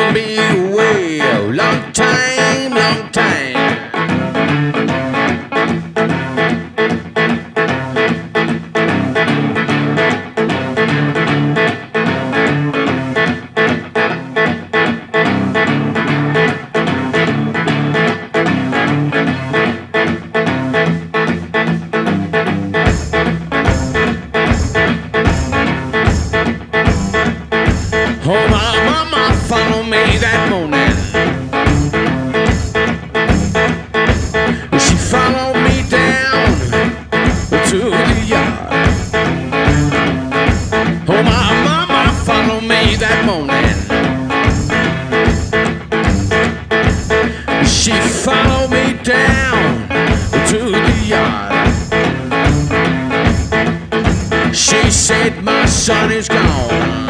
gonna be away a long time, long time. Oh, my mama followed me that morning. She followed me down to the yard. Oh, my mama followed me that morning. She followed me down to the yard. She said, my son is gone.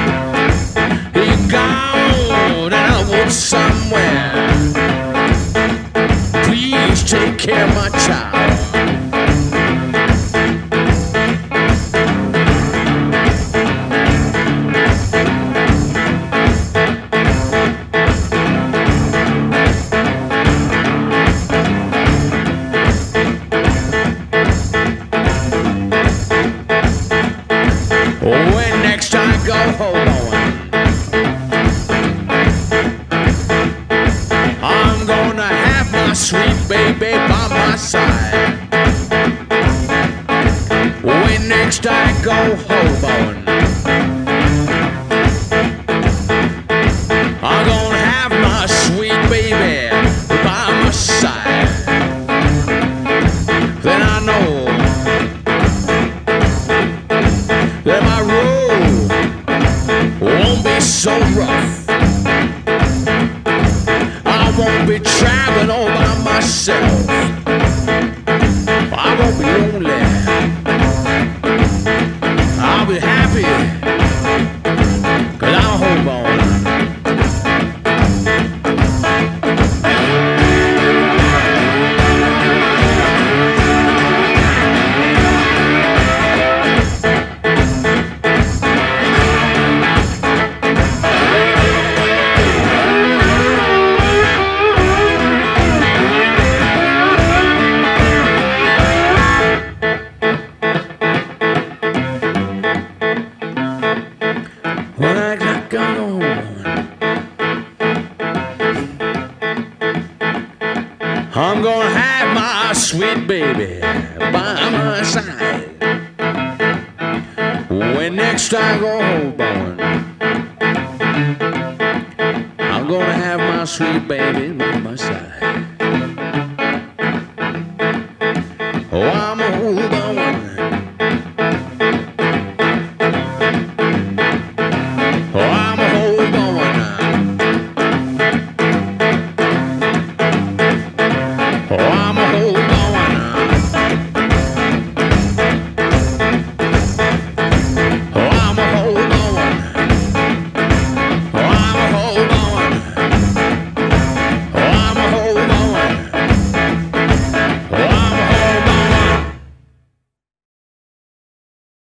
Gone and I want somewhere. Please take care of my child. When next I go home, I'm gonna have my sweet baby by my side. When next I go home, I'm gonna have my sweet baby by my side. Then I know that my road won't be so rough. I won't be traveling all by myself. I won't be lonely. I'll be happy, 'cause I'll hold on. When I got on, I'm gonna have my sweet baby by my side. When next I go home, I'm gonna have my sweet baby by my side.